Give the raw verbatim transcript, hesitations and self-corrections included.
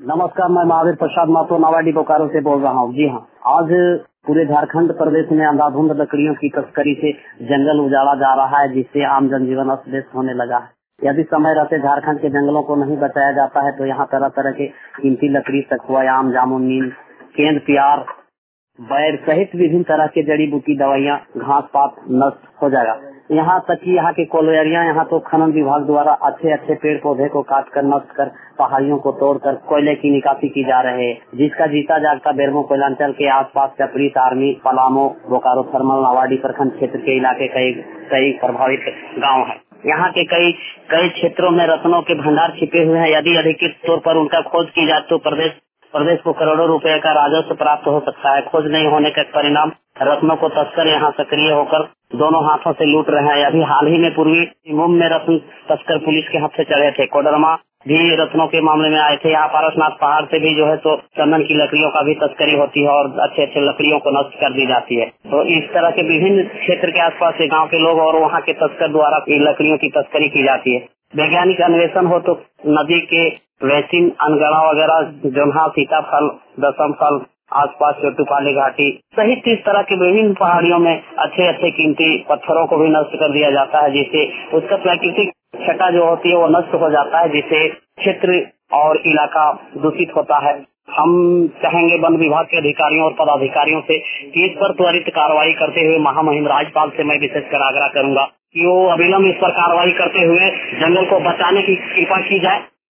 नमस्कार, मैं महावीर प्रसाद माथुर नावाडी बोकारो से बोल रहा हूँ। जी हाँ, आज पूरे झारखंड प्रदेश में अंधाधुंध लकड़ियों की तस्करी से जंगल उजाड़ा जा रहा है, जिससे आम जनजीवन अस्त व्यस्त होने लगा है। यदि समय रहते झारखंड के जंगलों को नहीं बचाया जाता है तो यहाँ तरह तरह के कीमती लकड़ी, सखुआ, आम, जामुन, नीम, केंद, प्यार, बैर सहित विभिन्न तरह के जड़ी बूटी, दवाइयाँ, घास पात नष्ट हो जाएगा। यहाँ तक कि यहाँ के कोयलियाँ, यहाँ तो खनन विभाग द्वारा अच्छे अच्छे पेड़ पौधे को काट कर, नष्ट कर, पहाड़ियों को तोड़कर कोयले की निकासी की जा रहे है, जिसका जीता जागता बेरमो कोयलांचल के आसपास चपरी, तारमी, पलामो, बोकारो, थर्मल, नावाडी प्रखंड क्षेत्र के इलाके कई कई प्रभावित गाँव है। यहाँ के कई कई क्षेत्रों में रत्नों के भंडार छिपे हुए हैं। यदि अधिकृत तौर पर उनका खोज की जाए तो प्रदेश प्रदेश को करोड़ों रुपए का राजस्व प्राप्त हो सकता है। खोज नहीं होने का परिणाम रत्नों को तस्कर यहाँ सक्रिय होकर दोनों हाथों से लूट रहे हैं। अभी हाल ही में पूर्वी सिंहभूम में रत्न तस्कर पुलिस के हाथ से चढ़े थे। कोडरमा भी रत्नों के मामले में आए थे। यहाँ पारसनाथ पहाड़ से भी जो है तो चंदन की लकड़ियों का भी तस्करी होती है और अच्छे अच्छे लकड़ियों को नष्ट कर दी जाती है। तो इस तरह के विभिन्न क्षेत्र के आसपास के गाँव के लोग और वहाँ के तस्कर द्वारा लकड़ियों की तस्करी की जाती है। वैज्ञानिक अन्वेषण हो तो नदी के वैसिन, अनगढ़ा वगैरह, जोन्हा, सीताफल, दसम फल, आसपास चोटूपाली घाटी सहित इस तरह के विभिन्न पहाड़ियों में अच्छे अच्छे कीमती पत्थरों को भी नष्ट कर दिया जाता है, जिससे उसका प्राकृतिक छटा जो होती है वो नष्ट हो जाता है, जिससे क्षेत्र और इलाका दूषित होता है। हम चाहेंगे वन विभाग के अधिकारियों और पदाधिकारियों से कि इस पर त्वरित कार्रवाई करते हुए महामहिम राज्यपाल से मैं विशेषकर आग्रह करूंगा कि वो अविलंब इस पर कार्रवाई करते हुए जंगल को बचाने की कृपा की जाए।